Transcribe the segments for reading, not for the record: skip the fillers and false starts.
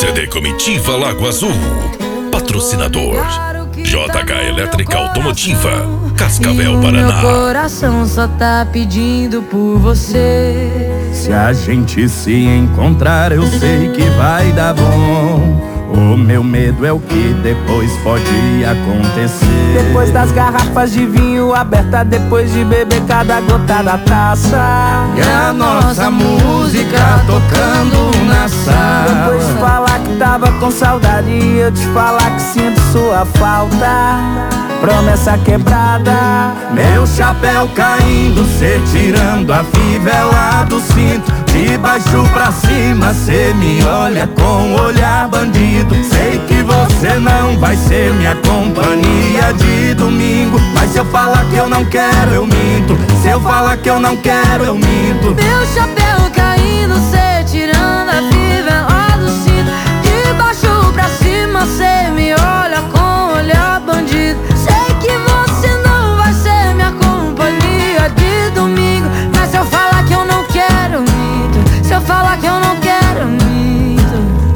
CD Comitiva Lago Azul. Patrocinador JH Elétrica Automotiva, Cascavel, Paraná. Meu coração só tá pedindo por você. Se a gente se encontrar, eu sei que vai dar bom. O meu medo é o que depois pode acontecer. Depois das garrafas de vinho aberta, depois de beber cada gota da taça, e a nossa música tocando na sala. depois de falar que tava com saudade e eu te falar que sinto sua falta. Promessa quebrada, meu chapéu caindo, cê tirando a fivela do cinto. De baixo pra cima, cê me olha com olhar bandido. Sei que você não vai ser minha companhia de domingo, mas se eu falar que eu não quero, eu minto. Se eu falar que eu não quero, eu minto. Meu chapéu caindo, cê tirando a fivela do cinto. De baixo pra cima, cê me olha com olhar bandido. Sei que você não vai ser minha companhia de domingo, mas se eu falar que eu não quero, eu minto. Se eu falar que eu não quero, eu minto.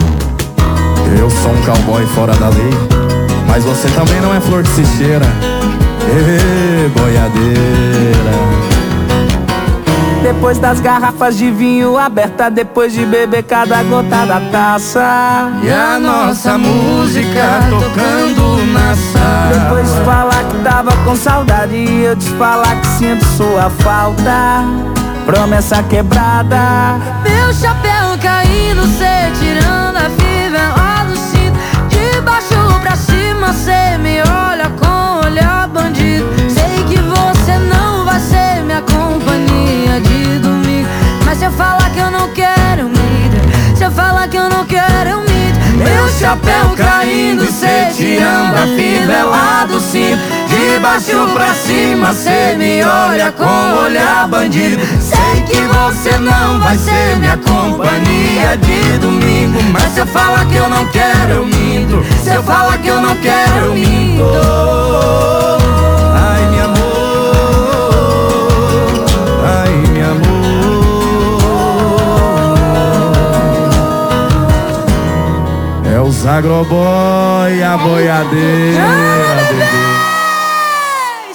Eu sou um cowboy fora da lei, mas você também não é flor que se cheira. Ê, boiadeira. depois das garrafas de vinho aberta, depois de beber cada gota da taça, e a nossa música tocando na sala. depois de falar que tava com saudade e eu te falar que sinto sua falta. Promessa quebrada, meu chapéu caindo, cê tirando a fivela do cinto. De baixo pra cima, cê me olha com olhar bandido. Sei que você não vai ser minha companhia de domingo, mas se eu falar que eu não quero, eu minto. Se eu falar que eu não quero, eu minto. Meu chapéu caindo, cê tirando a fivela do cinto. De baixo pra cima, cê me olha com olhar bandido. Sei que você não vai ser minha companhia de domingo, mas se eu falar que eu não quero, eu minto. Se eu falar que eu não quero, eu minto. Ai, meu amor, ai, meu amor. É os agroboy, a boiadeira, bebê.